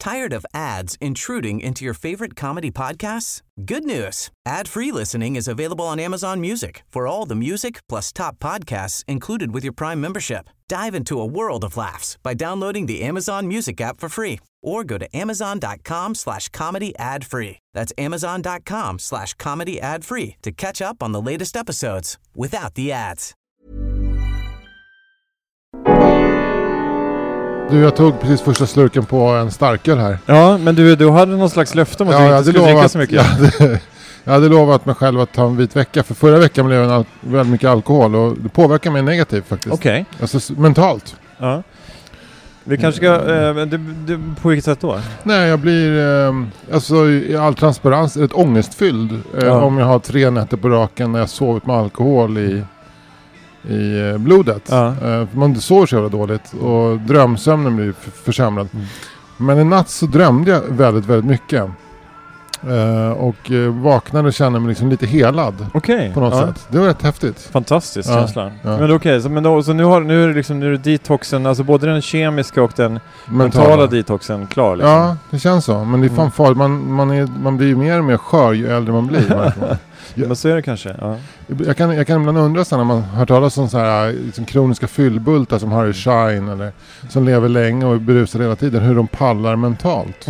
Tired of ads intruding into your favorite comedy podcasts? Good news. Ad-free listening is available on Amazon Music for all the music plus top podcasts included with your Prime membership. Dive into a world of laughs by downloading the Amazon Music app for free or go to amazon.com/comedy ad-free. That's amazon.com/comedy ad-free to catch up on the latest episodes without the ads. Du, jag tog precis första slurken på en starköl här. Ja, men du hade någon slags löfte om att du inte skulle dricka så mycket. Jag hade lovat mig själv att ta en vit vecka. För förra veckan blev det väldigt mycket alkohol. Och det påverkar mig negativt faktiskt. Okej. Alltså mentalt. Ja. Vi kanske ska... på vilket sätt då? Nej, jag blir... alltså i all transparens rätt ångestfylld. Om jag har 3 nätter på raken när jag sovit med alkohol i blodet. Ja. Man sover så jävla dåligt. Och drömsömnen blir försämrad. Men en natt så drömde jag väldigt, väldigt mycket. Och vaknade och kände mig liksom lite helad. På något sätt. Det var rätt häftigt. Fantastiskt känsla. Ja. Men okej, så nu är det detoxen, alltså både den kemiska och den mentala detoxen klar liksom. Ja, det känns så. Men det är fan farligt. Man blir ju mer och mer skör ju äldre man blir. Men så är det kanske. Ja. Jag kan ibland undra så när man hör talas om så här liksom kroniska fyllbultar som Harry Shine eller som lever länge och berusar hela tiden, hur de pallar mentalt.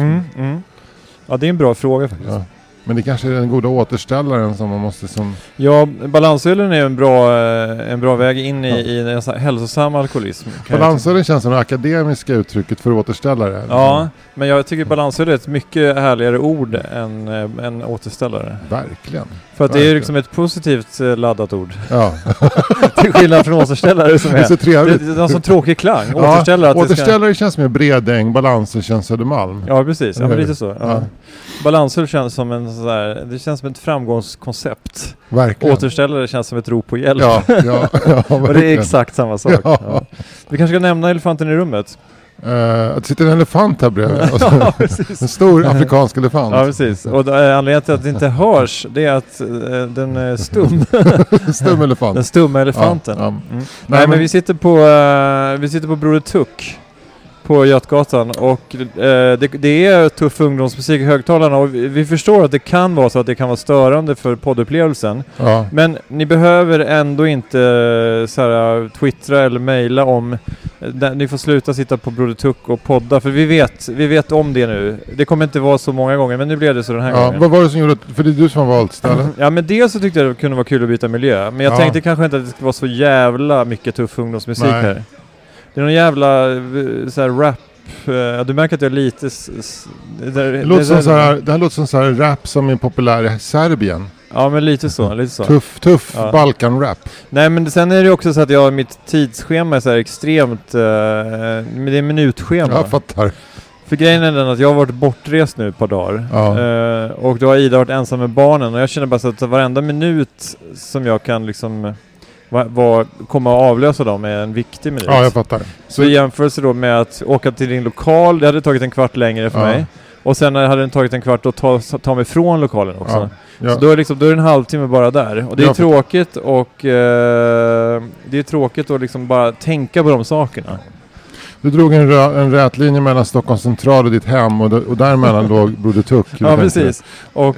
Ja, det är en bra fråga faktiskt. Ja. Men det kanske är den goda återställaren som man måste som... Ja, balansölen är en bra väg in i en hälsosam alkoholism. Balansölen känns som det akademiska uttrycket för återställare. Ja, men jag tycker balansöl är ett mycket härligare ord än återställare. Verkligen. För att det är liksom ett positivt laddat ord. Ja. Till skillnad från återställare som är så trevligt. Det är en sån tråkig klang. Återställare känns som en Bredäng, balansöl känns Södermalm. Ja, precis. Ja, men lite så. Ja. Balansöl känns som det känns som ett framgångskoncept. Verkligen. Återställare känns som ett rop på hjälp. Ja, och det är exakt samma sak. Ja. Ja. Vi kanske ska nämna elefanten i rummet. Att sitta en elefant här bredvid. En stor afrikansk elefant. Ja, precis. Och anledningen till att det inte hörs, det är att den är stum. Stum elefant. Den stumma elefanten. Ja. Nej, men vi sitter på Broder Tuck på Götgatan och det är tuff ungdomsmusik i högtalarna och vi förstår att det kan vara så att det kan vara störande för poddupplevelsen. Ja. Men ni behöver ändå inte twittra eller mejla om ni får sluta sitta på Broder Tuck och podda, för vi vet om det nu. Det kommer inte vara så många gånger, men nu blev det så den här gången. Vad var det som gjorde för det är du som har valt stället? Ja, men dels så tyckte jag det kunde vara kul att byta miljö, men jag tänkte kanske inte att det skulle vara så jävla mycket tuff ungdomsmusik här. Det är någon jävla rap. Du märker att jag är lite... Det här låter som så här rap som är populär i Serbien. Ja, men lite så. Tuff Balkan-rap. Nej, men sen är det också så att mitt tidsschema är så här extremt... det är minutschema. Jag fattar. För grejen är den att jag har varit bortrest nu ett par dagar. Ja. Och då har Ida varit ensam med barnen. Och jag känner bara så att varenda minut som jag kan liksom... komma och avlösa dem är en viktig minut. Ja, jag fattar. Så i jämförelse då med att åka till din lokal, det hade tagit en kvart längre för mig. Och sen hade den tagit en kvart att ta mig från lokalen också. Ja. Så då är det en halvtimme bara där. Och det är tråkigt att liksom bara tänka på de sakerna. Du drog en rät linje mellan Stockholms central och ditt hem och däremellan låg Broder Tuck. Ja, precis. Och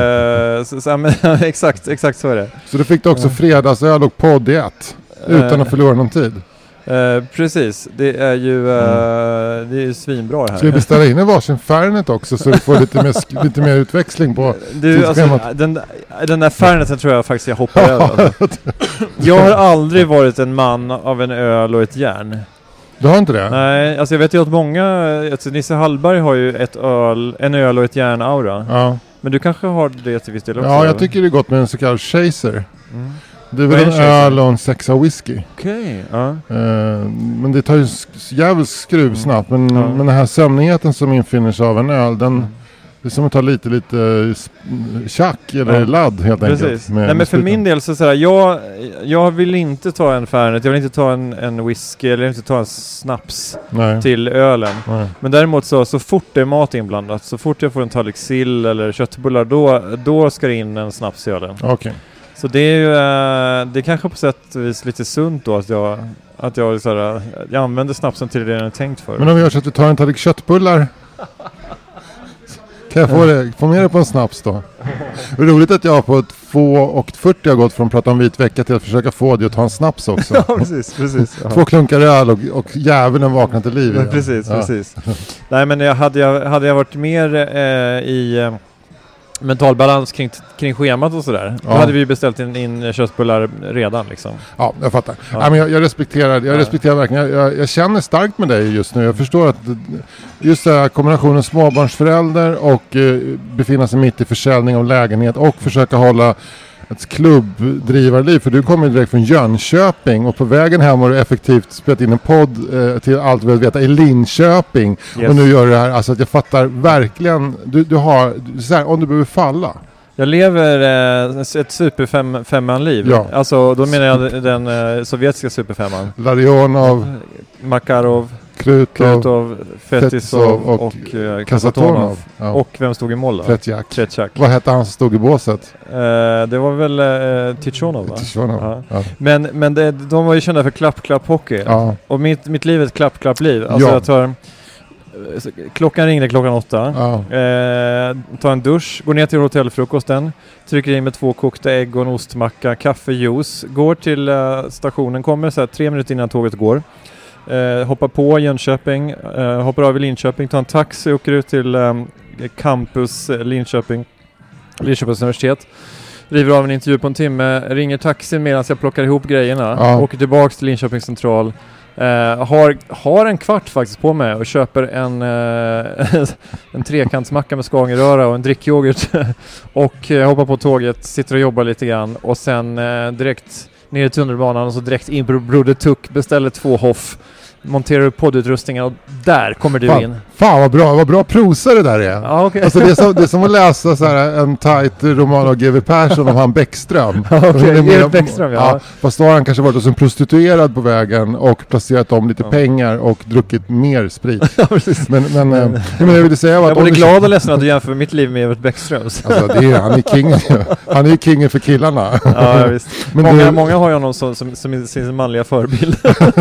exakt så är det. Så du fick också fredagsöl och podd i ett utan att förlora någon tid. Precis, det är ju svinbra det här. Ska vi beställa in en varsin Fernet också så du får lite mer utväxling på den där Ferneten tror jag faktiskt jag hoppar över. Jag har aldrig varit en man av en öl och ett järn. Du har inte det? Nej, alltså jag vet ju att många... Nisse Hallberg har ju en öl och ett järn-aura. Ja. Men du kanske har det till viss del också? Ja, jag tycker det är gott med en så kallad chaser. Det är väl en öl och en 6 whisky. Okej, ja. Men det tar ju jävligt skruv snabbt. Men den här sömnigheten som infinner sig av en öl, det är som att ta lite tjack eller ladd helt enkelt. Nej, men för min del så jag vill inte ta en Fernet, jag vill inte ta en whisky eller inte ta en snaps till ölen. Nej. Men däremot så fort det är mat inblandat, så fort jag får en tallrik sill eller köttbullar, då ska det in en snaps i ölen. Okej. Så det är ju det är kanske på sätt och vis lite sunt då att jag använder snapsen till det den är tänkt för. Men om vi gör så att vi tar en tallrik köttbullar Kan jag få med det på en snaps då? Det är roligt att jag på 2:40 har gått från att prata om vit vecka till att försöka få dig att ta en snaps också. Ja, precis. 2 klunkar öl och jäveln vaknar till liv. Precis. Nej, men hade jag varit mer i mental balans kring schemat och sådär. Då hade vi beställt in köttbullar redan liksom. Ja, jag fattar. Ja. Nej, men jag respekterar verkligen. Jag känner starkt med dig just nu. Jag förstår att just den här kombinationen småbarnsförälder och befinna sig mitt i försäljning av lägenhet och försöka hålla ett klubbdrivarliv, för du kommer direkt från Jönköping och på vägen hem har du effektivt spelat in en podd till allt vi veta i Linköping. Yes. Och nu gör du det här, alltså att jag fattar verkligen, du har så här, om du behöver falla. Jag lever ett superfemman-liv. Ja. Alltså då menar jag den sovjetiska superfemman. Larionov, Makarov, Krutov, Fetisov och Kasatonov. Ja. Och vem stod i mål då? Tretjak. Vad hette han som stod i båset? Det var väl Tichonov, va? Tichonov. Ja. Men de var ju kända för klapp-klapp-hockey. Ja. Och mitt liv är ett klapp-klapp-liv. Alltså jag tar... Klockan ringde klockan 8. Ja. Tar en dusch, går ner till hotellfrukosten, trycker in med 2 kokta ägg och en ostmacka, kaffe, juice, går till stationen, kommer så här 3 minuter innan tåget går. Hoppar på Jönköping, hoppar av i Linköping, tar en taxi och åker ut till campus Linköpings universitet. River av en intervju på en timme, ringer taxin medan jag plockar ihop grejerna, åker tillbaks till Linköpings central. Har en kvart faktiskt på mig och köper en trekantsmacka med skagenröra och en drickyoghurt och hoppar på tåget, sitter och jobbar lite grann och sen direkt ner i tunnelbanan och så direkt in på Broder Tuck, beställer 2 hoff, monterar upp poddutrustningen och där kommer du in. Fan vad bra prosa det där är. Ja, okay. Alltså det är som att läsa så här en tight roman av G.W. Persson om han Bäckström. G.W. Bäckström, ja. Fast då har han kanske varit hos en prostituerad på vägen och placerat om lite pengar och druckit mer sprit. Ja, precis. Men jag ville säga jag är glad och ledsen att du jämför mitt liv med Evert Bäckströms. Alltså han är kingen. Han är ju kingen för killarna. Ja, visst. Många har ju honom som sin manliga förebild.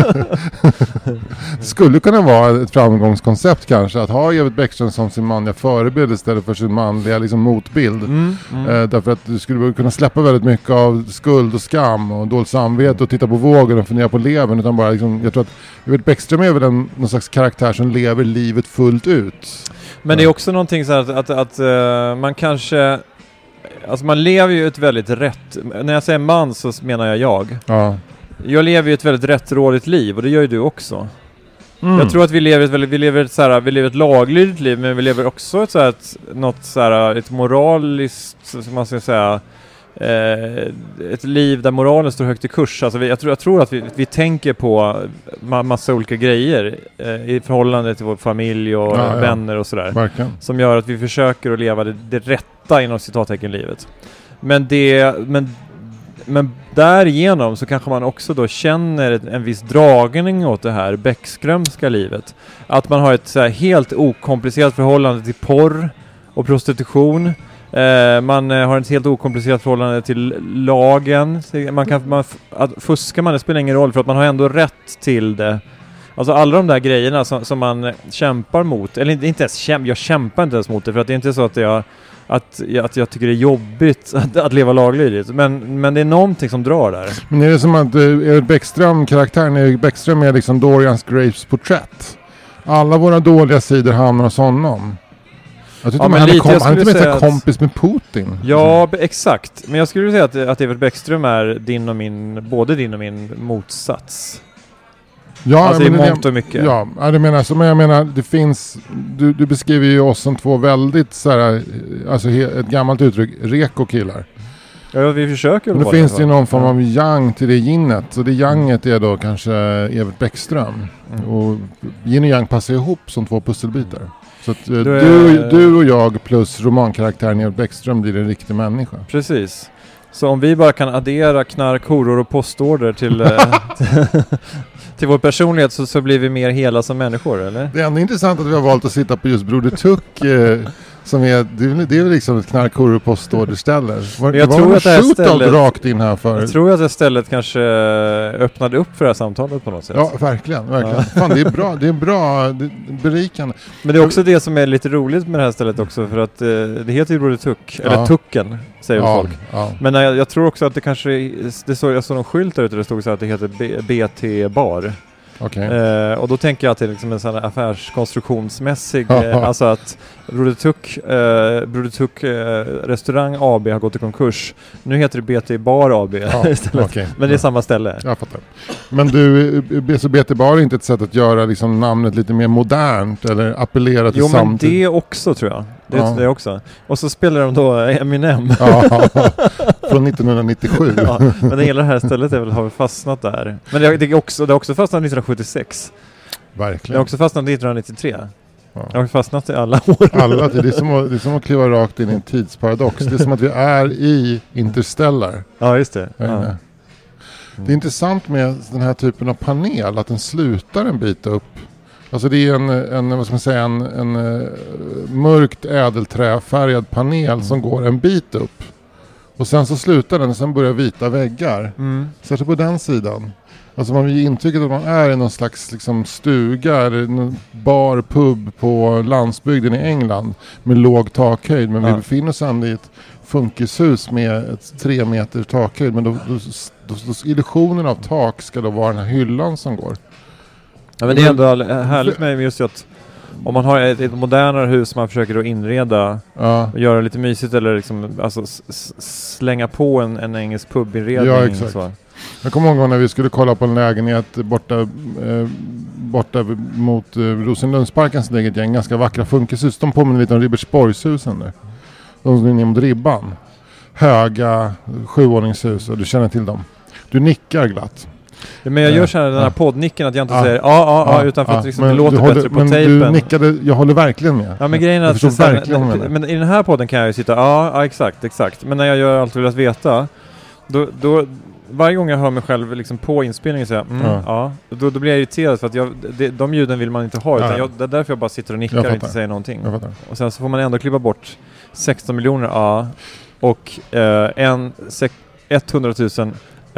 Det skulle kunna vara ett framgångskoncept kanske att ha Evert Bäckström som sin manliga förebild istället för sin manliga liksom motbild. Därför att du skulle kunna släppa väldigt mycket av skuld och skam och dåligt samvete och titta på vågen och fundera på levern, utan bara liksom, jag tror att Evert Bäckström är väl någon slags karaktär som lever livet fullt ut. Men det är också någonting så att man kanske, alltså man lever ju ett väldigt rätt, när jag säger man så menar jag. Ja. Jag lever ju ett väldigt rättrådigt liv och det gör ju du också. Jag tror att vi lever ett laglydigt liv, men vi lever också ett moraliskt, som man ska säga, ett liv där moralen står högt i kurs. Alltså jag tror att vi tänker på massa olika grejer i förhållande till vår familj och vänner och sådär. Verkligen. Som gör att vi försöker att leva det rätta inom citattecken livet. Men därigenom så kanske man också då känner en viss dragning åt det här Bäckströmska livet. Att man har ett så här helt okomplicerat förhållande till porr och prostitution. Man har ett helt okomplicerat förhållande till lagen. Fuskar man, det spelar ingen roll för att man har ändå rätt till det. Alltså alla de där grejerna som man kämpar mot. Eller inte ens jag kämpar inte ens mot det, för att det är inte så att jag tycker det är jobbigt att leva laglydigt. Men det är någonting som drar där. Men är det som att Bäckström-karaktären är liksom Dorian Grapes porträtt? Alla våra dåliga sidor hamnar hos honom. Jag tycker han är inte med kompis med Putin. Ja, exakt. Men jag skulle säga att Evert Bäckström är både din och min motsats. Ja, alltså i mångt och mycket. Ja, det menar så, men jag menar det finns, du beskriver ju oss som 2 väldigt så här, alltså ett gammalt uttryck, reko-killar. Ja, vi försöker. Men det finns ju någon form av yang till det ginnet, så det yanget är då kanske Evert Bäckström. Och yin och yang passar ihop som 2 pusselbitar. Så att du och jag plus romankaraktären Evert Bäckström blir en riktig människa. Precis. Så om vi bara kan addera knark, horor och postorder till vår personlighet så blir vi mer hela som människor, eller? Det är ändå intressant att vi har valt att sitta på just Broder Tuck Som det är liksom ett knarkhoror postorderställe. Jag tror att det här stället rakt in här för. Jag tror att det stället kanske öppnade upp för det här samtalet på något sätt. Ja, verkligen. Ja. Fan, det är bra, berikande. Men det är också det som är lite roligt med det här stället också, för att det heter ju Broder Tuck, eller Tucken säger folk. Ja. Men jag tror också att det kanske jag såg någon skylt där ute, det stod så att det heter BT Bar. Okay. Och då tänker jag att det är liksom en sån här affärskonstruktionsmässig, alltså att Broder Tuck restaurang AB har gått i konkurs. Nu heter det BT Bar AB istället. Okay. Men det är samma ställe. Jag fattar. Men du, BT Bar är inte ett sätt att göra liksom namnet lite mer modernt eller appellera till samtid? Jo, men det också tror jag. Det också. Och så spelar de då Eminem. Från 1997. Men hela det här stället har fastnat där. Men det har också fastnat 1976. Verkligen. Det har också fastnat 1993. Det har fastnat i alla år. Alla, det är som att kliva rakt in i en tidsparadox. Det är som att vi är i Interstellar. Ja, just det. Det är intressant med den här typen av panel, att den slutar en bit upp. Alltså det är en mörkt ädelträfärgad panel som går en bit upp. Och sen så slutar den och sen börjar vita väggar. Särskilt på den sidan. Alltså man ger intrycket att man är i någon slags liksom stuga eller en bar pub på landsbygden i England med låg takhöjd. Men vi befinner oss ändå i ett funkishus med ett 3 meter takhöjd. Men då illusionen av tak ska då vara den här hyllan som går. Ja, men det är ändå härligt med just att om man har ett modernare hus man försöker då inreda och göra lite mysigt eller liksom, alltså slänga på en engelsk pubinredning. Ja, exakt. Så. Jag kommer ihåg när vi skulle kolla på en lägenhet borta mot Rosenlundsparkens eget gäng, ganska vackra funkishus. De påminner lite om Ribersborgshusen där. De är ner mot ribban. Höga 7-våningshus och du känner till dem. Du nickar glatt. Ja, men jag gör så här den här poddnicken att jag inte säger utan för att liksom det låter bättre på men tejpen. Du nickade, jag håller verkligen med. Ja, men grejen är att men i den här podden kan jag ju sitta, exakt. Men när jag gör allt vill att veta, då varje gång jag hör mig själv liksom på inspelningen säga då blir jag irriterad för att de ljuden vill man inte ha utan det är därför jag bara sitter och nickar och inte säger någonting. Och sen så får man ändå klippa bort 16 miljoner och 100 000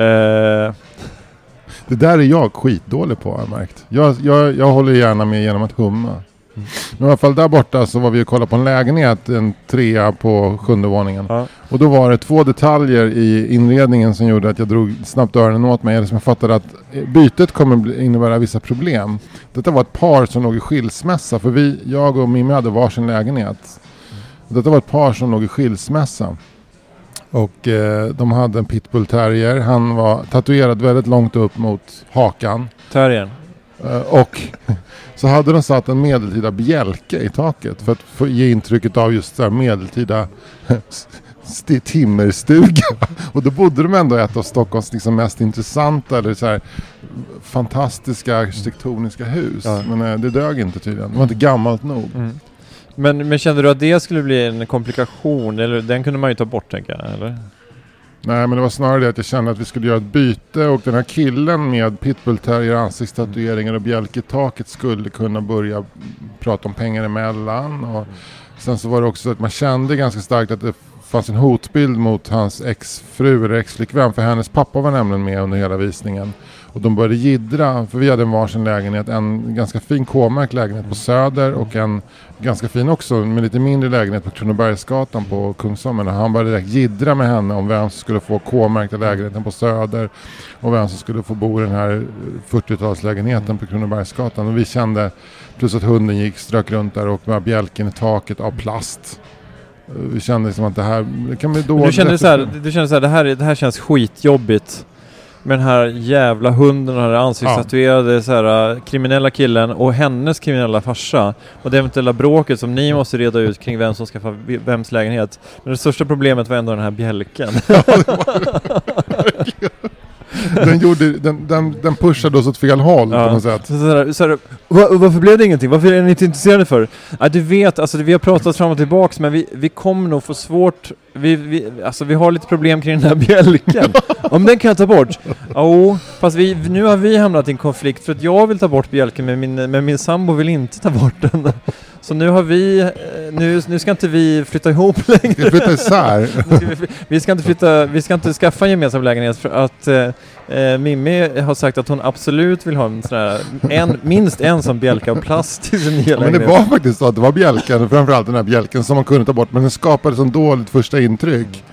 det där är jag skitdålig på, har jag märkt. Jag håller gärna med genom att humma. Men i alla fall där borta så var vi och kollade på en lägenhet, en 3 på 7:e våningen. Och då var det 2 detaljer i inredningen som gjorde att jag drog snabbt öronen åt mig. Eller som jag fattade att bytet kommer innebära vissa problem. Detta var ett par som låg i skilsmässa. För jag och Mimmi hade varsin lägenhet. Detta var ett par som låg i skilsmässa. Och de hade en pitbull terrier. Han var tatuerad väldigt långt upp mot hakan. Terriern. Och så hade de satt en medeltida bjälke i taket för att få ge intrycket av just där medeltida timmerstuga. Och då bodde de ändå i ett av Stockholms liksom mest intressanta eller så här fantastiska arkitektoniska hus. Men det dög inte tydligen. Det var inte gammalt nog. Men kände du att det skulle bli en komplikation? Eller den kunde man ju ta bort, tänker jag, eller? Nej, men det var snarare det att jag kände att vi skulle göra ett byte och den här killen med pitbull-terrier, ansiktstatueringar och bjälketaket skulle kunna börja prata om pengar emellan. Och sen så var det också att man kände ganska starkt att det fanns en hotbild mot hans exfru eller exflickvän, för hennes pappa var nämligen med under hela visningen. Och de började jiddra, för vi hade en varsin lägenhet, en ganska fin K-märkt lägenhet på Söder och en ganska fin också, med lite mindre lägenhet på Kronobergsgatan på Kungsholmen. Han började direkt jiddra med henne om vem som skulle få K-märkta lägenheten på Söder och vem som skulle få bo i den här 40-talslägenheten på Kronobergsgatan. Och vi kände, plus att hunden strök runt där och med bjälken i taket av plast. Vi kände som att det här det kan bli dåligt. Du kände så här, det här känns skitjobbigt. Med den här jävla hunden och den här ansiktstatuerade så här, kriminella killen och hennes kriminella farsa. Och det eventuella bråket som ni måste reda ut kring vem som ska få vems lägenhet. Men det största problemet var ändå den här bjälken. Ja, det var den pushade oss åt fel håll på något sätt. Varför blev det ingenting? Varför är ni inte intresserade för? Du vet, alltså, vi har pratat fram och tillbaka, men vi kommer nog få svårt. Vi har lite problem kring den här bjälken. Om den kan jag ta bort. Fast nu har vi hamnat i en konflikt för att jag vill ta bort bjälken, men min sambo vill inte ta bort den. Så nu har vi, nu ska inte vi flytta ihop längre. Vi flytta isär. vi ska inte skaffa en gemensam lägenhet för att Mimmi har sagt att hon absolut vill ha en sån här, minst en som bjälka av plast i sin nya lägenhet. Men det var faktiskt så att det var bjälken, framförallt den här bjälken som man kunde ta bort, men den skapade sån dåligt första intryck.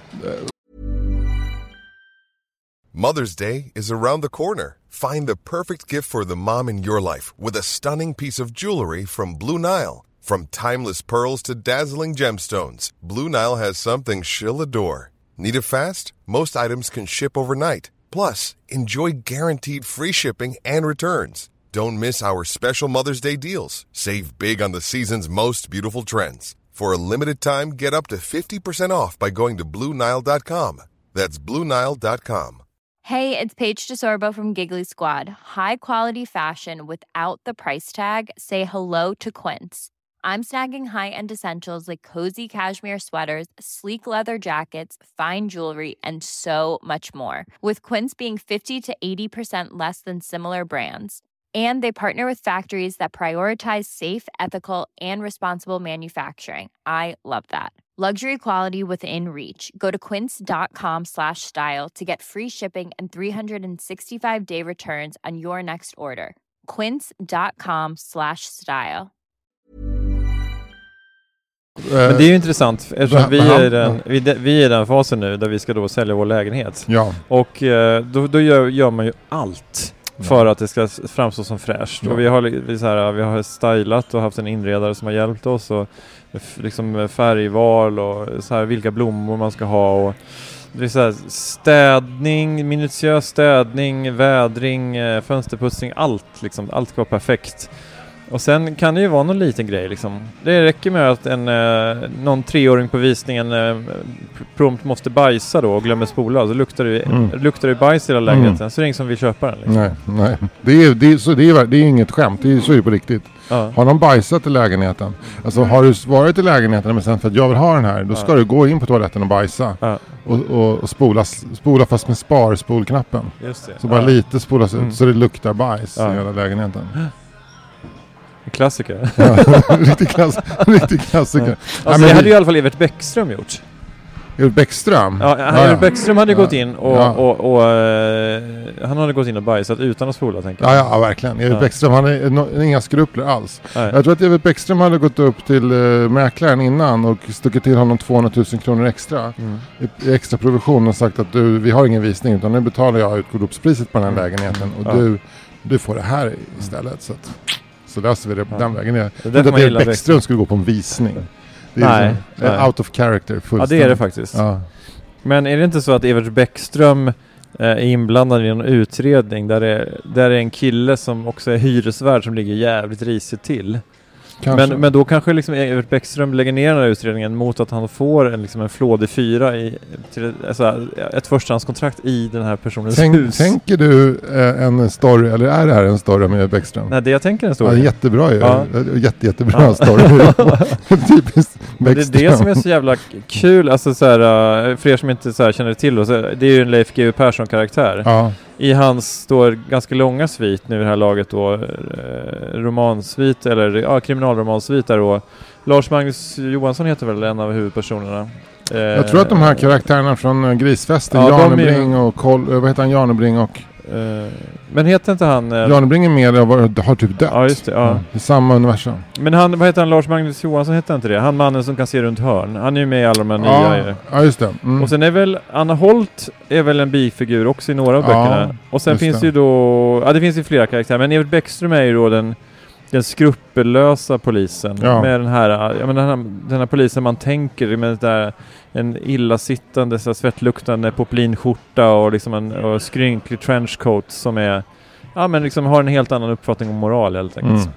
Mother's Day is around the corner. Find the perfect gift for the mom in your life with a stunning piece of jewelry from Blue Nile. From timeless pearls to dazzling gemstones, Blue Nile has something she'll adore. Need it fast? Most items can ship overnight. Plus, enjoy guaranteed free shipping and returns. Don't miss our special Mother's Day deals. Save big on the season's most beautiful trends. For a limited time, get up to 50% off by going to BlueNile.com. That's BlueNile.com. Hey, it's Paige DeSorbo from Giggly Squad. High quality fashion without the price tag. Say hello to Quince. I'm snagging high-end essentials like cozy cashmere sweaters, sleek leather jackets, fine jewelry, and so much more. With Quince being 50 to 80% less than similar brands. And they partner with factories that prioritize safe, ethical, and responsible manufacturing. I love that. Luxury quality within reach. Go to quince.com/style to get free shipping and 365-day returns on your next order. Quince.com/style. Men det är ju intressant eftersom vi är i den fasen nu där vi ska då sälja vår lägenhet. Ja. Och då gör man ju allt för att det ska framstå som fräscht. Ja. Och vi har stylat och haft en inredare som har hjälpt oss och liksom färgval och så här vilka blommor man ska ha och det är så här städning, minutiös städning, vädring, fönsterputsning, allt ska vara perfekt. Och sen kan det ju vara någon liten grej liksom. Det räcker med att någon 3-åring på visningen prompt måste bajsa då och glömmer spola, så luktar det bajs i hela lägenheten, så är det ingen som vill köpa den liksom. Nej. Det är inget skämt, så är det på riktigt. Ja. Har någon bajsat i lägenheten? Alltså har du varit i lägenheten men sen för att jag vill ha den här, då ska du gå in på toaletten och bajsa. Och spola fast med spolknappen. Just det. Så bara lite spolas ut så det luktar bajs i hela lägenheten. Klassiker. Ja, riktig klassiker. Ja. Alltså det hade ju i alla fall Evert Bäckström gjort. Evert Bäckström? Ja, Evert Bäckström hade gått in och han hade gått in och bajsat utan att spola, tänker jag. Ja, verkligen. Evert Bäckström, han är inga skrupler alls. Nej. Jag tror att Evert Bäckström hade gått upp till mäklaren innan och stuckit till honom 200 000 kronor extra i extra provision och sagt att vi har ingen visning utan nu betalar jag utgångspriset på den här lägenheten och du får det här istället, så löser vi det på den vägen. Jag trodde att Evert Bäckström skulle gå på en visning. Det är out of character fullständigt. Ja, det är det faktiskt. Ja. Men är det inte så att Evert Bäckström är inblandad i en utredning där det är en kille som också är hyresvärd som ligger jävligt risigt till? Men då kanske liksom Evert Bäckström lägger ner den här utredningen mot att han får en flådig 4 ett förstahandskontrakt i den här personens hus. Tänker du en story, eller är det här en story med Evert Bäckström? Nej, det jag tänker en story. Ja, jättebra ju. Ja. Jättebra story. Typiskt Bäckström. Det är det som är så jävla kul. Alltså så här, för er som inte så här känner till oss, det är ju en Leif GW Persson-karaktär. Ja. I hans står ganska långa svit nu i det här laget då, romansvit eller kriminalromansvit där då. Lars Magnus Johansson heter väl en av huvudpersonerna. Jag tror att de här karaktärerna från Grisfesten, Janebring och vad heter han, Janebring och men heter inte han Janebring är med och har typ dött. Ja, just det. Ja. I samma universum. Men vad heter han, Lars Magnus Johansson heter inte det? Han mannen som kan se runt hörn. Han är ju med i alla de här nya. Ja, just det. Och sen är väl Anna Holt är väl en bifigur också i några av böckerna. Och sen finns det ju då det finns ju flera karaktärer, men Evert Bäckström är ju då den skruppellösa polisen med den här polisen man tänker med det där, en illasittande så svettluktande poplinskjorta och liksom en skrynklig trenchcoat som är men liksom har en helt annan uppfattning om moral helt enkelt.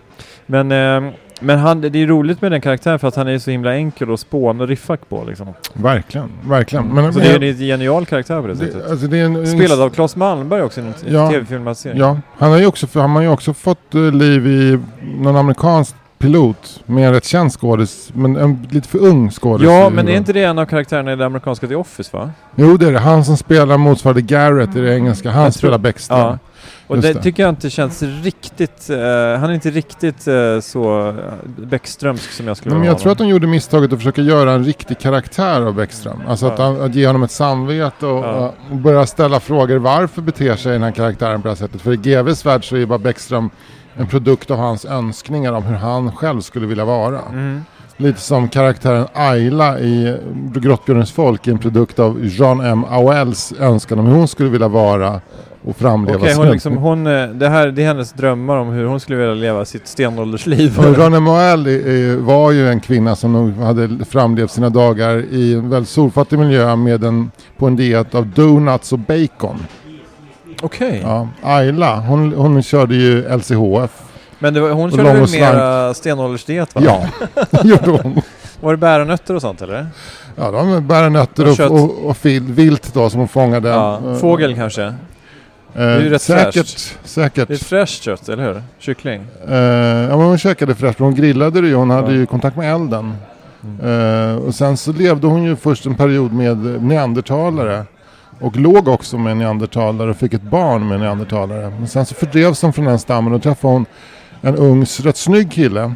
Men det är roligt med den karaktären för att han är så himla enkel och spån och riffa på liksom. Verkligen. Men så det är en genial karaktär på det sättet. Alltså spelad av Claes Malmberg också i en tv-filmatisering. Ja, han har ju också fått liv i någon amerikansk pilot med en rätt känd skådis, men en lite för ung skådis. Ja, men är inte det en av karaktärerna i det amerikanska The Office, va? Jo, det är det. Han som spelar motsvarande Garrett i det engelska. Han spelar Bäckström. Ja. Och det tycker jag inte känns riktigt... han är inte riktigt så Bäckströmsk som jag skulle vilja. Men jag tror att de gjorde misstaget att försöka göra en riktig karaktär av Bäckström. Alltså att ge honom ett samvete och börja ställa frågor. Varför beter sig den här karaktären på det här sättet? För i GVs värld så är bara Bäckström en produkt av hans önskningar om hur han själv skulle vilja vara. Mm. Lite som karaktären Ayla i Grottbjörnens folk är en produkt av Jean M. Auels önskan om hur hon skulle vilja vara och framleva. Okej, det är hennes drömmar om hur hon skulle vilja leva sitt stenåldersliv. Och Jean M. Auel var ju en kvinna som nog hade framlevt sina dagar i en väldigt solfattig miljö på en diet av donuts och bacon. Okej. Ja, Ayla, hon körde ju LCHF. Men hon körde väl mer stenåldersdiet, va? Ja, gjorde hon. Var det bäranötter och sånt, eller? Ja, de är bäranötter och vilt då som hon fångade. Ja, fågel kanske? Det är ju rätt säkert. Det är fräscht kött, eller hur? Kyckling? Ja, men hon käkade fräscht. Hon grillade det ju. Hon hade ju kontakt med elden. Och sen så levde hon ju först en period med neandertalare. Och låg också med neandertalare och fick ett barn med neandertalare. Men sen så fördrevs hon från den stammen och träffade hon en ung, rätt snygg kille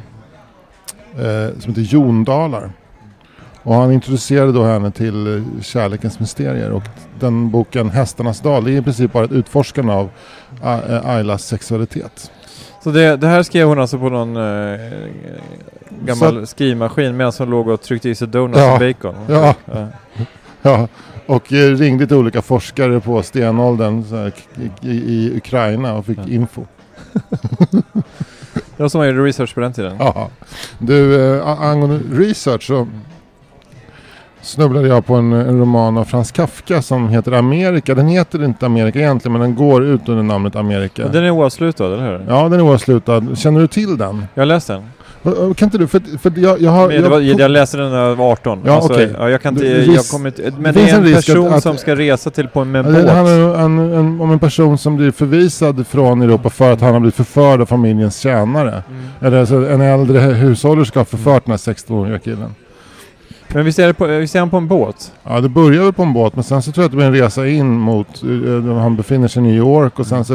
som heter Jon Dalar. Och han introducerade då henne till kärlekens mysterier. Och den boken Hästarnas dal är i princip bara ett utforskande av Aylas sexualitet. Så det här skrev hon alltså på någon gammal skrivmaskin medan hon låg och tryckte i sig donuts och bacon? Ja. Och ringde till olika forskare på stenåldern i Ukraina och fick info. Det var som man gjorde research på den tiden. Ja. Du, angående research så snubblade jag på en roman av Franz Kafka som heter Amerika. Den heter inte Amerika egentligen, men den går ut under namnet Amerika. Och den är oavslutad, eller hur? Ja, den är oavslutad. Känner du till den? Jag har läst den. Kan inte du? För jag läste den när jag var 18. Ja, alltså, okay. Ja, jag kan inte... Men det är en person som ska resa till på en båt. Det handlar om en person som blir förvisad från Europa för att han har blivit förförd av familjens tjänare. Eller alltså, en äldre hushållerska har förfört den här 16-åriga killen. Men visst är han på en båt? Ja, det börjar väl på en båt, men sen så tror jag att det blir en resa in mot... han befinner sig i New York och sen så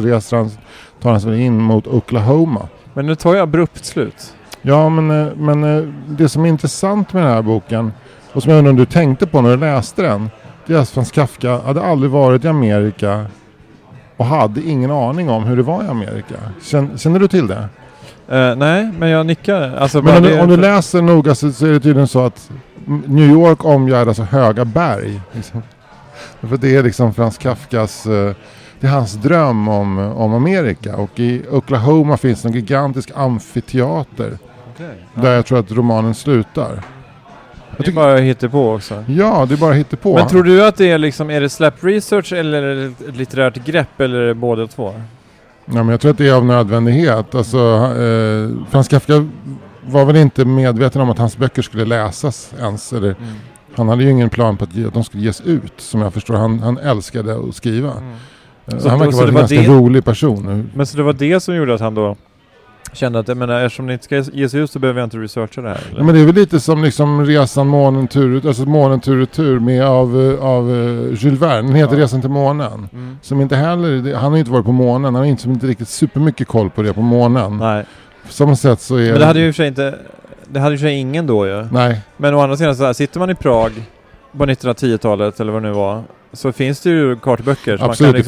tar han sig in mot Oklahoma. Men nu tar jag abrupt slut. Ja, men det som är intressant med den här boken, och som jag undrar om du tänkte på när du läste den, det är att Franz Kafka hade aldrig varit i Amerika och hade ingen aning om hur det var i Amerika. Känner du till det? Nej, men jag nickar. Alltså, men om du läser noga så är det tydligen så att New York omgärdas av höga berg. Liksom. För det är liksom Franz Kafkas... det är hans dröm om Amerika. Och i Oklahoma finns en gigantisk amfiteater. Där jag tror att romanen slutar. Det är bara hittepå också. Ja, det är bara hittepå. Men tror du att det är liksom, är det slap research eller är det ett litterärt grepp eller är det båda två? Ja, men jag tror att det är av nödvändighet. Alltså, Franz Kafka var väl inte medveten om att hans böcker skulle läsas ens. Eller, han hade ju ingen plan på att de skulle ges ut, som jag förstår. Han älskade att skriva. Så han verkar vara en ganska rolig person. Men så det var det som gjorde att han då kände att eftersom det inte ska ges ut så behöver jag inte researcha det här. Eller? Ja, men det är väl lite som liksom resan månen tur och tur med av Jules Verne. Den heter Resan till månen. Som inte heller, han har inte varit på månen. Han har inte riktigt supermycket koll på det på månen. Nej. På samma sätt så är men det hade ju för sig inte... Det hade ju för sig ingen då ju. Nej. Men å andra sidan så här, sitter man i Prag på 1910-talet eller vad det nu var, så finns det ju kartböcker. Absolut,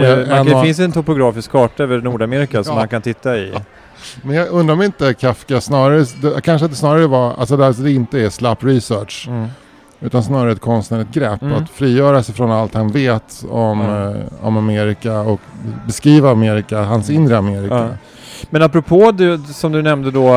det finns en topografisk karta över Nordamerika som man kan titta i. Ja. Men jag undrar om inte Kafka kanske att det snarare var, alltså det inte är slapp research, utan snarare ett konstnärligt grepp att frigöra sig från allt han vet om Amerika och beskriva Amerika, hans inre Amerika. Ja. Men apropå som du nämnde då,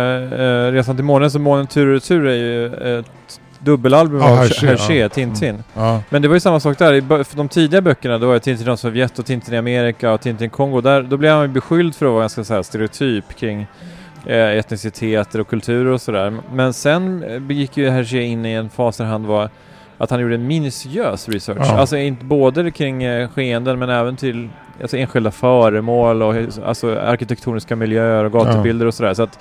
Resan till månen, så Månen tur och retur är ju ett dubbelalbum av Hergé, Tintin. Men det var ju samma sak där. För de tidiga böckerna, då var Tintin i Sovjet och Tintin i Amerika och Tintin i Kongo. Då blev han ju beskylld för att vara ganska så här stereotyp kring etniciteter och kulturer och sådär. Men sen gick ju Hergé in i en fas där han gjorde en minutiös research. Alltså inte både kring skeenden men även till enskilda föremål och alltså arkitektoniska miljöer och gatubilder och sådär. Så att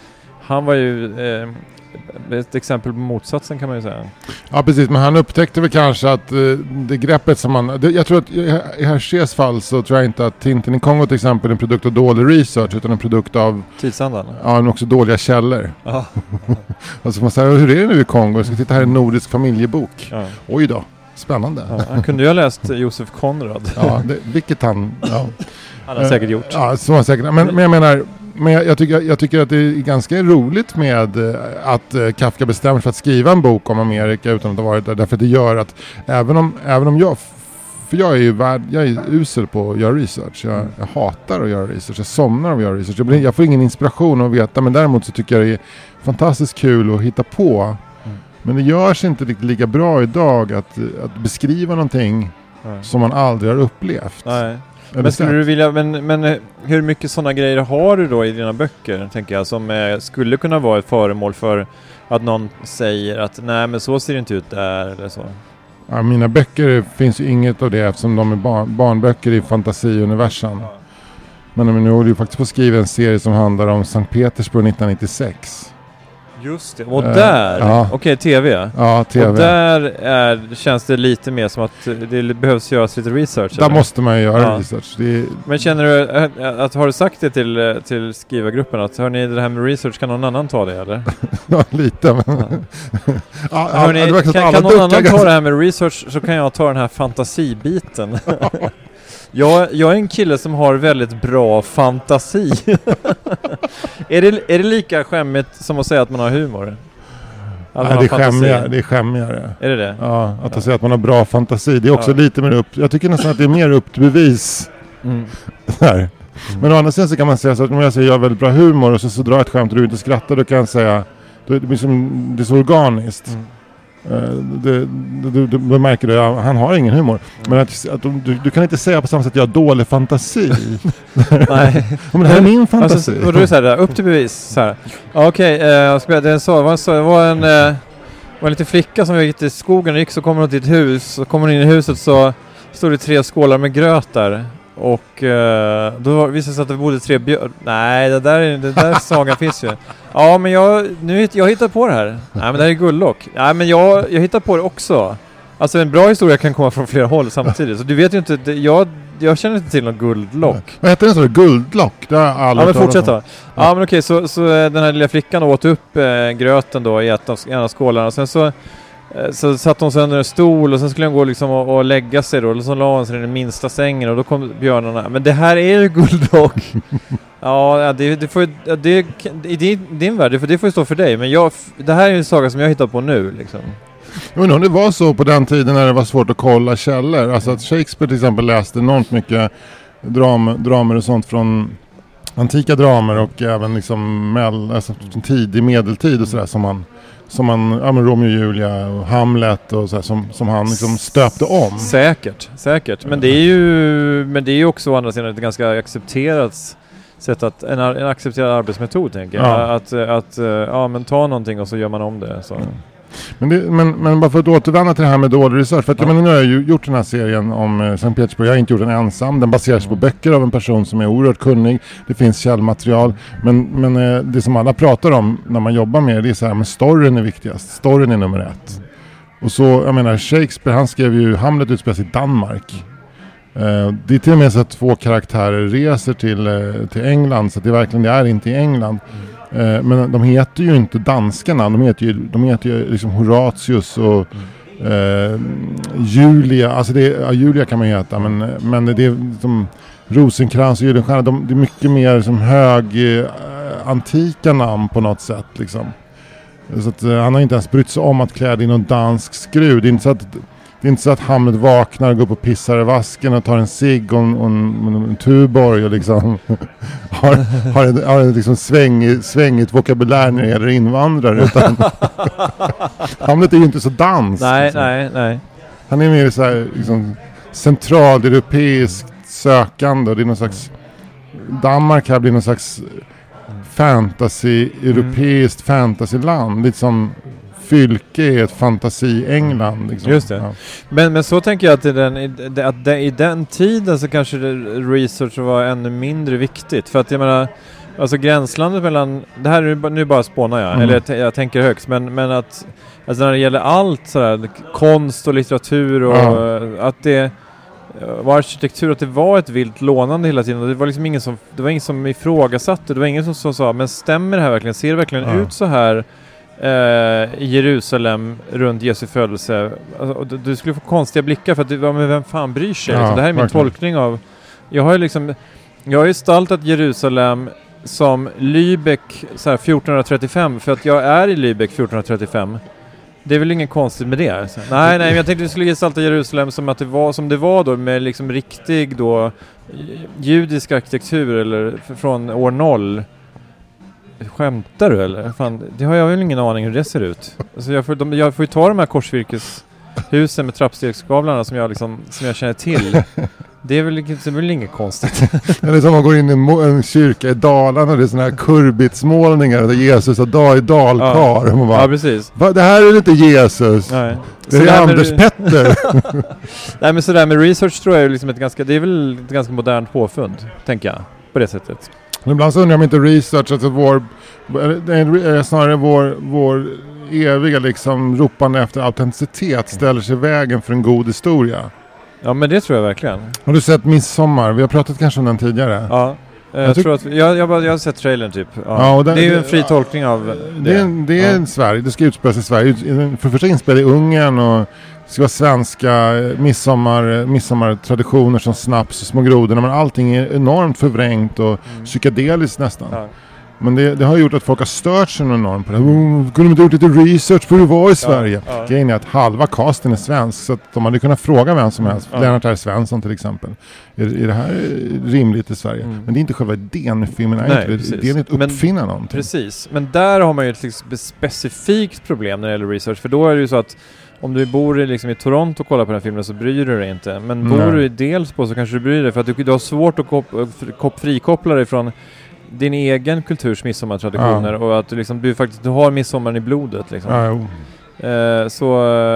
Han var ju ett exempel på motsatsen kan man ju säga. Ja precis, men han upptäckte väl kanske att det greppet som man... jag tror att i Hergés fall så tror jag inte att Tintin i Kongo till exempel är en produkt av dålig research utan en produkt av... tidsandan? Ja, men också dåliga källor. Ja. Alltså man säger, hur är det nu i Kongo? Jag ska titta här i en nordisk familjebok. Ja. Oj då, spännande. Ja, han kunde ju ha läst Josef Konrad. Ja, vilket han... Ja. Han har säkert gjort. Ja, så har säkert. Men jag menar... Men jag tycker att det är ganska roligt med att Kafka bestämmer för att skriva en bok om Amerika utan att ha varit där. Därför att det gör att även om jag... För jag är usel på att göra research. Jag hatar att göra research. Jag somnar av att göra research. Jag får ingen inspiration att veta. Men däremot så tycker jag det är fantastiskt kul att hitta på. Men det görs inte riktigt lika bra idag att beskriva någonting som man aldrig har upplevt. Nej. Men skulle du vilja, men hur mycket sådana grejer har du då i dina böcker, tänker jag, som skulle kunna vara ett föremål för att någon säger att nej men så ser det inte ut där eller så? Ja, mina böcker finns ju inget av det eftersom de är barnböcker i fantasiuniversum. Men nu håller ju faktiskt på att skriva en serie som handlar om Sankt Petersburg 1996. Just det, och där, okej, tv. Ja, tv. Och där känns det lite mer som att det behövs göras lite research. Där eller? Måste man ju göra research. Men känner du att har du sagt det till skrivargruppen att hörni, det här med research, kan någon annan ta det eller? Ja, lite. Men hörni, kan någon annan ta det här med research så kan jag ta den här fantasibiten. Jag är en kille som har väldigt bra fantasi. Är det lika skämmigt som att säga att man har humor? Nej, det är skämmigare. Är det? Ja, att säga att man har bra fantasi. Det är också lite mer upp... Jag tycker nästan att det är mer upp till bevis. Där. Men å andra sidan så kan man säga så att om jag säger jag har väldigt bra humor och så drar jag ett skämt och du inte skrattar, då kan jag säga det är så organiskt. Du märker det, han har ingen humor. Men att du kan inte säga på samma sätt att jag har dålig fantasi. Nej. Men det här är min fantasi. Alltså, och då är det så här, upp till bevis så här. Okej, det var en liten flicka som gick till skogen och gick, så kommer hon till ett hus, så kommer hon in i huset så stod det 3 skålar med gröt där. Och då visade det sig att det bodde 3 björn. Nej, det där sagan finns ju. Ja, men jag hittar på det här. Nej, men det här är guldlock. Nej, men jag hittar på det också. Alltså en bra historia kan komma från flera håll samtidigt. Så du vet ju inte, jag känner inte till någon guldlock. Vad heter det så? Guldlock? Det har alla. Ja, men fortsätt då. Ja, men okej, så den här lilla flickan åt upp gröten då i en av skålarna. Sen så satt hon sig under en stol och sen skulle hon gå liksom och lägga sig då. Och så la hon sig i den minsta sängen och då kom björnarna. Men det här är ju guldlock. Ja, det får i din värld, det får ju stå för dig. Men det här är en saga som jag hittar på nu liksom. Men om det var så på den tiden när det var svårt att kolla källor. Alltså att Shakespeare till exempel läste enormt mycket dramer och sånt från antika dramer och även liksom tidig medeltid och sådär som man Romeo och Julia och Hamlet och så här, som han liksom stöpte om. Säkert. Men det är ju också å andra sidan ett ganska accepterat sätt att en accepterad arbetsmetod, tänker jag. Att men ta någonting och så gör man om det så. Men bara för att återvända till det här med dålig research, för att nu har jag ju gjort den här serien om Sankt Petersburg. Jag har inte gjort den ensam. Den baseras på böcker av en person som är oerhört kunnig. Det finns källmaterial. Men det som alla pratar om när man jobbar med det är så här, men storyn är viktigast. Storyn är nummer 1. Och så, jag menar, Shakespeare, han skrev ju Hamlet utspelas i Danmark. Det är till och med så att 2 karaktärer reser till England, så att det är inte i England. Men de heter ju inte danskarna, de heter ju liksom Horatius och Julia, alltså Julia kan man heta, men det är som Rosenkrantz och Gyllenstierna, det är mycket mer som antika namn på något sätt liksom. Så att han har inte ens brytt sig om att klä in någon dansk skruv. Det är inte så att Hamlet vaknar och går upp och pissar i vasken och tar en cigg och en Tuborg och liksom har en liksom svängigt vokabulär när det gäller invandrare. Utan Hamlet är ju inte så dans. Nej, liksom. Nej. Han är mer så här liksom centraleuropeiskt sökande, och det är någon slags Danmark här blir någon slags europeiskt fantasyland, lite som Fylke är ett fantasi-England. Liksom. Just det. Ja. Men så tänker jag att i den tiden så kanske research var ännu mindre viktigt. För att jag menar, Alltså gränslandet mellan, det här är nu bara spånar jag, eller jag tänker högst, men att alltså när det gäller allt sådär, konst och litteratur och att det var arkitektur, att det var ett vilt lånande hela tiden, och det var liksom ingen som ifrågasatte, det var ingen som sa, men stämmer det här verkligen, ser det verkligen ut så här i Jerusalem runt Jesu födelse? Alltså, du skulle få konstiga blickar för att men vem fan bryr sig? Det här är min tolkning av, jag har gestaltat Jerusalem som Lübeck så här 1435, för att jag är i Lübeck 1435. Det är väl ingen konstigt med det. Alltså. Nej, men jag tänkte att vi skulle gestalta Jerusalem som att det var som det var då, med liksom riktig då judisk arkitektur eller från år 0. Skämtar du eller? Fan, det har jag väl ingen aning hur det ser ut. Alltså jag får ju ta de här korsvirkeshusen med trappstegsgavlarna som jag känner till. Det är väl inget konstigt. Eller som man går in i en kyrka i Dalarna och det är såna här kurbitsmålningar där Jesus har dag i dalkar. Ja. Ja, precis. Det här är inte Jesus. Nej. Det är Anders Petter. Nej, men sådär med research tror jag är liksom det är väl ett ganska modernt påfund, tänker jag, på det sättet. Ibland så undrar jag om inte research, alltså snarare vår eviga liksom ropande efter autenticitet ställer sig i vägen för en god historia. Ja, men det tror jag verkligen. Har du sett Midsommar? Vi har pratat kanske om den tidigare. Ja, jag tror att jag har sett trailern typ. Ja. Ja, det är ju en fri tolkning av det är Sverige, det ska utspelas i Sverige. För första inspel i Ungern och det ska vara svenska midsommartraditioner som snaps och små grodorna, men allting är enormt förvrängt och psykedeliskt nästan. Ja. Men det har gjort att folk har stört sig enormt på det. Kunde de inte gjort lite research på hur det var i Sverige? Grejen är att halva casten är svensk, så att de hade kunnat fråga vem som helst. Lennart R. Svensson till exempel. Är det här rimligt i Sverige? Men det är inte själva idén med filmen. Det är inte uppfinna någonting. Precis, men där har man ju ett specifikt problem när det gäller research. För då är det ju så att om du bor i Toronto och kollar på den här filmen så bryr du dig inte. Men bor du i Delsbo så kanske du bryr dig, för att du har svårt att frikoppla dig från din egen kulturs midsommartraditioner och att du faktiskt har midsommaren i blodet liksom. Så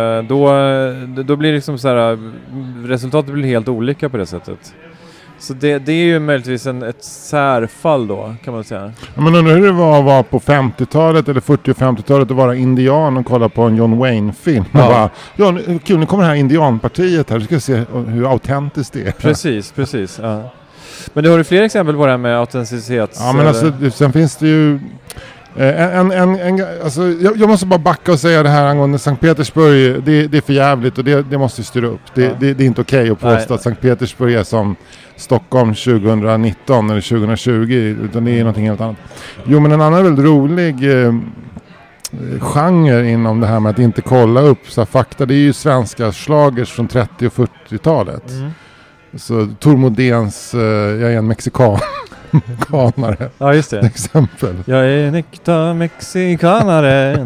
då blir det liksom så här, resultatet blir helt olika på det sättet. Så det är ju möjligtvis ett särfall då, kan man säga. Ja, men undrar hur det var på 50-talet eller 40- och 50-talet att vara indian och kolla på en John Wayne-film. Kul, nu kommer det här indianpartiet här. Du ska se hur autentiskt det är. Precis. Ja. Men du har ju fler exempel på det här med autenticitet. Ja, men alltså, sen finns det ju alltså, jag måste bara backa och säga det här angående Sankt Petersburg. Det är för jävligt och det måste styra upp. Det är inte okej att påstå att Sankt Petersburg är som Stockholm 2019 eller 2020, utan det är någonting helt annat. Jo, men en annan väldigt rolig genre inom det här med att inte kolla upp så fakta, det är ju svenska slagers från 30- och 40-talet. Så Tor Modéns jag är en mexikanare. Ja, just det. Exempel. Jag är en äkta mexikanare.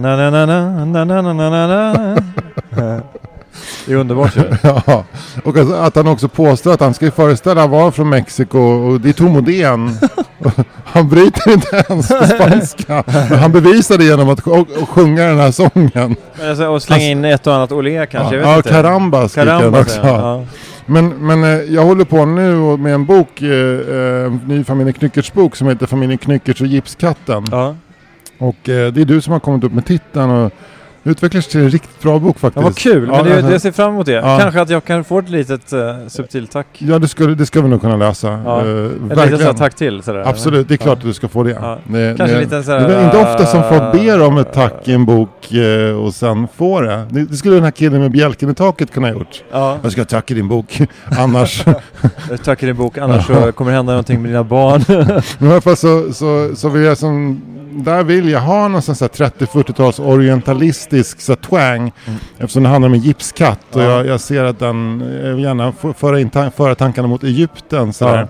Det är underbart. Ja. Och att han också påstår att han ska föreställa vara från Mexiko, och det är Tor Modén. Han bryter inte ens på spanska. Han bevisar det genom att sjunga den här sången. Alltså, och slänga in ett och annat olé kanske. Ja, Carambas också. Ja. Men jag håller på nu med en bok, ny Familjen Knyckerts bok som heter Familjen Knyckerts och Gipskatten. Ja. Och det är du som har kommit upp med titeln och utvecklas till en riktigt bra bok faktiskt. Ja, vad kul, men det ser fram emot det. Ja. Kanske att jag kan få ett litet subtilt tack. Ja, det ska vi nog kunna lösa. Ja. Ett litet tack till. Sådär. Absolut, det är klart att du ska få det. Ja. Kanske lite sådär, det är inte ofta som folk ber om ett tack i en bok och sen får det. Det skulle den här killen med bjälken i taket kunna ha gjort. Ja. Jag ska tacka din bok, annars... Tacka din bok, annars så kommer det hända någonting med dina barn. Men i alla fall så vill jag som... Där vill jag ha någon sån 30-40-tals orientalistisk twang, eftersom det handlar om en gipskatt och jag ser att den gärna föra tankarna mot Egypten sådär.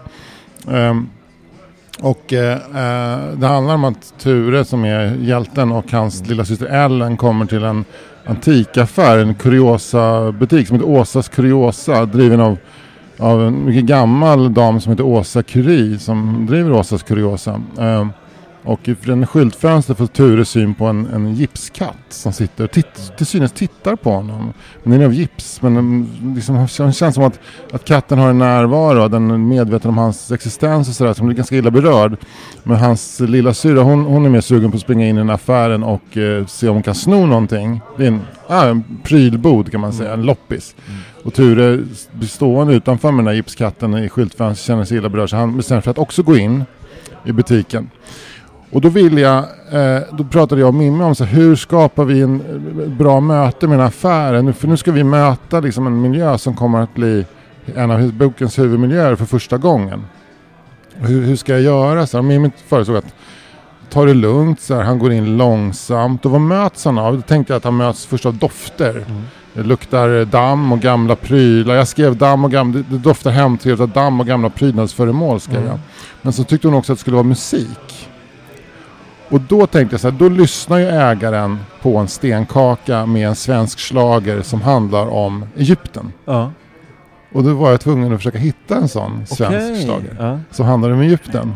Det handlar om att Ture som är hjälten och hans lilla syster Ellen kommer till en antikaffär, en kuriosa butik som heter Åsas Kuriosa, driven av en mycket gammal dam som heter Åsa Curie som driver Åsas Kuriosa. Och i den skyltfönster får Ture syn på en gipskatt som sitter och till synes tittar på honom. Men den är av gips, men liksom, det känns som att katten har en närvaro, den är medveten om hans existens och sådär, som blir ganska illa berörd. Men hans lilla syra, hon är mer sugen på att springa in i den affären och se om hon kan sno någonting. Det är en prylbod kan man säga, en loppis. Och Ture blir stående utanför med den här gipskatten i skyltfönstret, känner sig illa berörd, så han bestämmer för att också gå in i butiken. Och då då pratade jag och Mimmi om så hur skapar vi en bra möte med en affär. För nu ska vi möta liksom en miljö som kommer att bli en av bokens huvudmiljöer för första gången. Och hur ska jag göra? Så Mimmi föreslog att ta det lugnt, så här, han går in långsamt. Och vad möts han av? Då tänkte jag att han möts först av dofter. Det luktar damm och gamla prylar. Jag skrev damm och gamla, det doftar hemtrevligt av damm och gamla prydnadsföremål skrev jag. Men så tyckte hon också att det skulle vara musik. Och då tänkte jag så här, då lyssnar ju ägaren på en stenkaka med en svensk schlager som handlar om Egypten. Ja. Och då var jag tvungen att försöka hitta en sån svensk schlager som handlar om Egypten.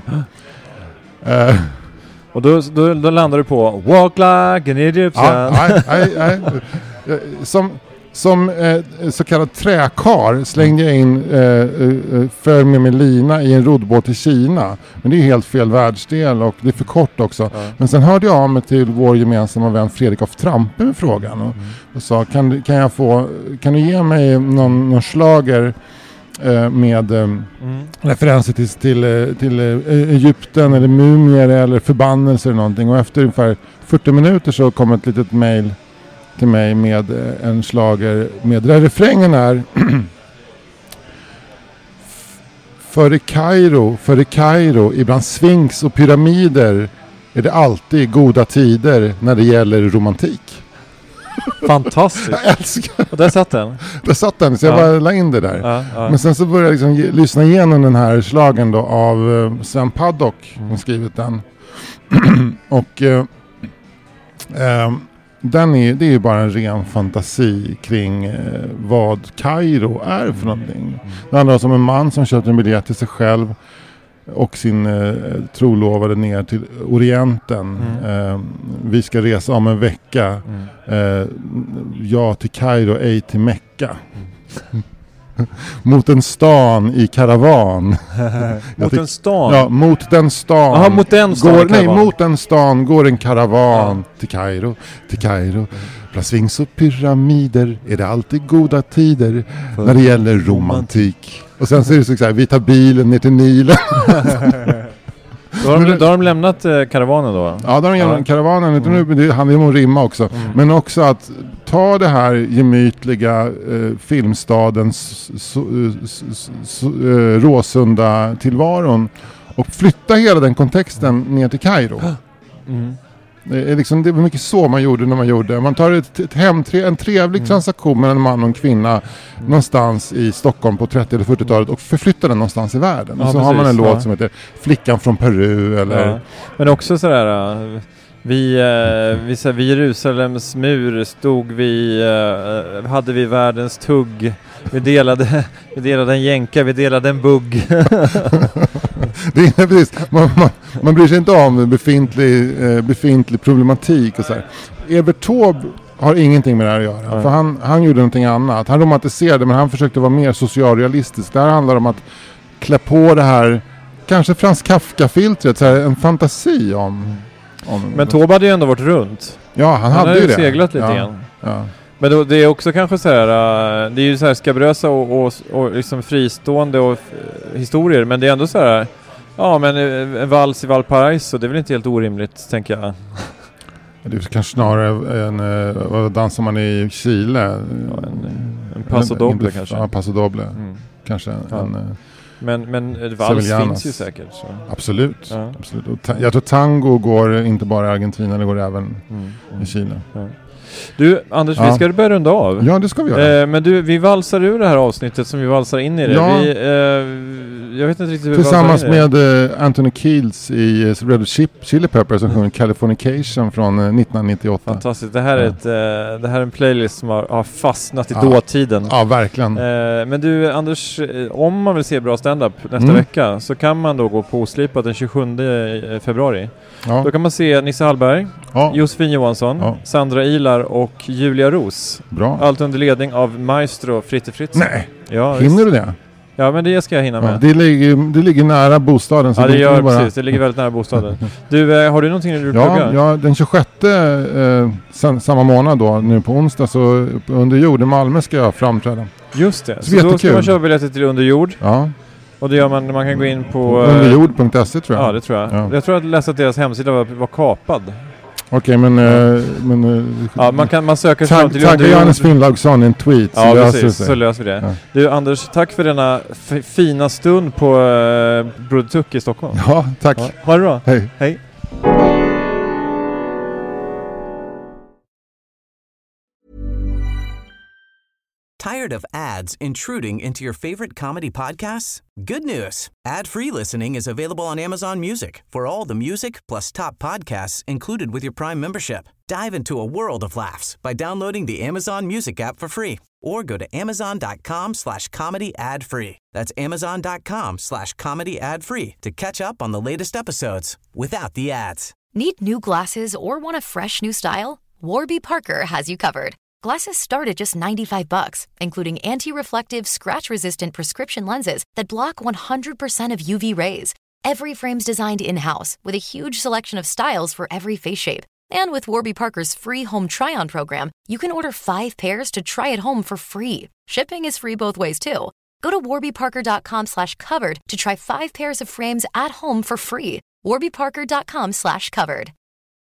Och då landar du på Walk like an Egyptian. Som så kallad träkar slängde jag in för med lina i en roddbåt till Kina. Men det är helt fel världsdel och det är för kort också. Men sen hörde jag av mig till vår gemensamma vän Fredrik af Trampe med frågan och sa kan du ge mig någon schlager med referenser till Egypten eller mumier eller förbannelser eller någonting. Och efter ungefär 40 minuter så kom ett litet mejl till mig med en schlager med där refrängen är för i Kairo ibland Sphinx och pyramider är det alltid goda tider när det gäller romantik. Fantastiskt. Jag älskar. Och där satt den. Så jag bara la in det där. Men sen så började jag liksom lyssna igenom den här schlagern då av Sven Paddock som skrivit den. Och det är ju bara en ren fantasi kring vad Kairo är för någonting. Det handlar om en man som köpte en biljett till sig själv och sin trolovade ner till Orienten. Vi ska resa om en vecka. Ja till Kairo, ej till Mecka. Mot en stan i karavan. Mot en stan? Ja, mot den stan. Aha, mot den stan. Mot en stan går en karavan till Kairo. Bland Sphinx och pyramider är det alltid goda tider när det gäller romantik. Och sen så är det så här, vi tar bilen ner till Nilen. Då har de lämnat karavanen då? Ja, då har de lämnat karavanen. Det handlar om att rimma också. Men också att ta det här gemytliga filmstadens Råsunda tillvaron och flytta hela den kontexten ner till Kairo. Det är mycket så man gjorde när man gjorde. Man tar en trevlig transaktion mellan en man och en kvinna någonstans i Stockholm på 30- eller 40-talet och förflyttar den någonstans i världen. Och så har man en låt som heter Flickan från Peru eller... Ja. Men också sådär... Vid Jerusalems mur stod hade vi världens tugg. Vi delade en jänka, vi delade en bugg. Det är precis. Man bryr sig inte om befintlig problematik och så här. Evert Taube har ingenting med det här att göra. För han gjorde någonting annat. Han romantiserade, men han försökte vara mer socialrealistisk. Det här handlar om att klä på det här kanske Frans Kafka-filtret, så här, en fantasi om men Taube hade ju ändå varit runt. Ja, han hade ju det. Seglat lite igen. Ja. Men då, det är också kanske så här, det är ju så här skabrösa och liksom fristående och historier, men det är ändå så här, ja, men en vals i Valparaiso, det är väl inte helt orimligt, tänker jag. Det är kanske snarare vad dansar man i Chile? Ja, en Paso Doble kanske. Ja, Paso Doble. Kanske en... Men vals finns ju säkert. Så. Absolut. Ja. Absolut. Jag tror tango går inte bara i Argentina, det går även i Chile. Ja. Du, Anders, vi ska börja runda av. Ja, det ska vi göra. Men du, vi valsar ur det här avsnittet som vi valsar in i det. Ja. Jag vet inte riktigt hur tillsammans vi med Anthony Kiedis i Red Hot Chili Peppers som sjunger Californication från 1998. Fantastiskt. Det här är en playlist som har fastnat i dåtiden. Ja, verkligen. Men du, Anders, om man vill se bra stand-up nästa vecka så kan man då gå på Oslipat den 27 februari. Ja. Då kan man se Nisse Hallberg, Josefin Johansson, Sandra Ilar och Julia Ros. Bra. Allt under ledning av maestro Fritte Fritz. Nej, hinner du det? Ja, men det ska jag hinna med. Det ligger nära bostaden. Så ja, det gör precis. Det ligger väldigt nära bostaden. Du, har du någonting du pluggar? Ja, den 26 samma månad då, nu på onsdag, så under jord i Malmö ska jag framträda. Just det. Så då ska man köpa biljetter till under jord. Ja. Och det gör man kan gå in på... Underjord.se tror jag. Ja, det tror jag. Ja. Jag tror att jag läste att deras hemsida var kapad. Okej, men man söker fram till tagga Johannes Finnlaugsson i en tweet. Ja, precis. Så löser vi det. Ja. Du, Anders, tack för denna fina stund på Broder Tuck i Stockholm. Ja, tack. Ja, ha det bra. Hej. Hej. Tired of ads intruding into your favorite comedy podcasts? Good news. Ad-free listening is available on Amazon Music for all the music plus top podcasts included with your Prime membership. Dive into a world of laughs by downloading the Amazon Music app for free or go to amazon.com/comedy ad-free. That's amazon.com/comedy ad-free to catch up on the latest episodes without the ads. Need new glasses or want a fresh new style? Warby Parker has you covered. Glasses start at just $95, including anti-reflective, scratch-resistant prescription lenses that block 100% of UV rays. Every frame's designed in-house with a huge selection of styles for every face shape. And with Warby Parker's free home try-on program, you can order 5 pairs to try at home for free. Shipping is free both ways, too. Go to warbyparker.com/covered to try 5 pairs of frames at home for free. warbyparker.com/covered.